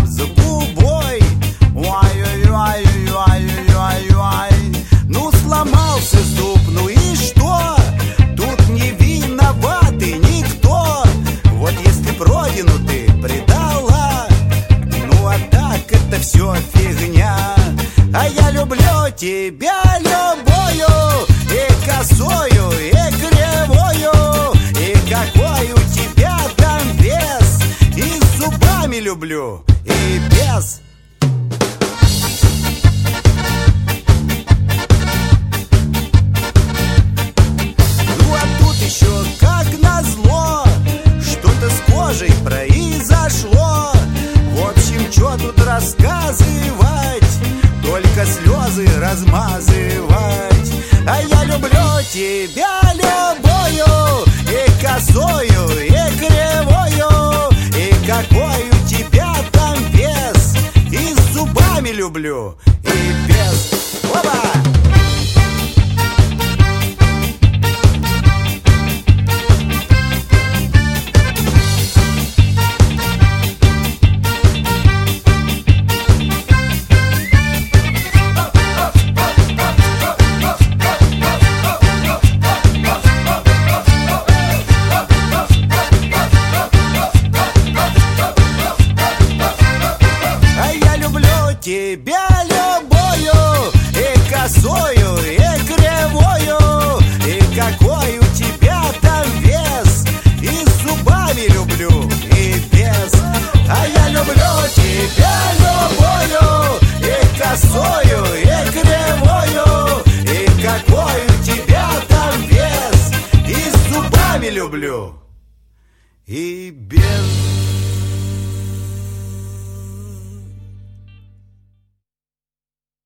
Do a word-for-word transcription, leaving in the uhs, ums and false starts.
с губой. Ой-ой-ой-ой-ой-ой-ой. Ну сломался зуб, ну и что? Тут не виноваты никто. Вот если б родину ты предала, ну а так это все фигня. А я люблю тебя любую, и косою, и кривую, и какой у тебя там вес. И с зубами люблю, и без. Ну а тут еще как назло что-то с кожей произошло. В общем, что тут рассказывать, только слезы размазывать. А я люблю тебя любую, и косою, и кривую, и какой у тебя там вес. И с зубами люблю, и без. Опа! Тебя любую, и косою, и кривую, и какой у тебя там вес. И с зубами люблю, и без. А я люблю тебя любую, и косою, и кривую, и какой у тебя там вес. И с зубами люблю, и без.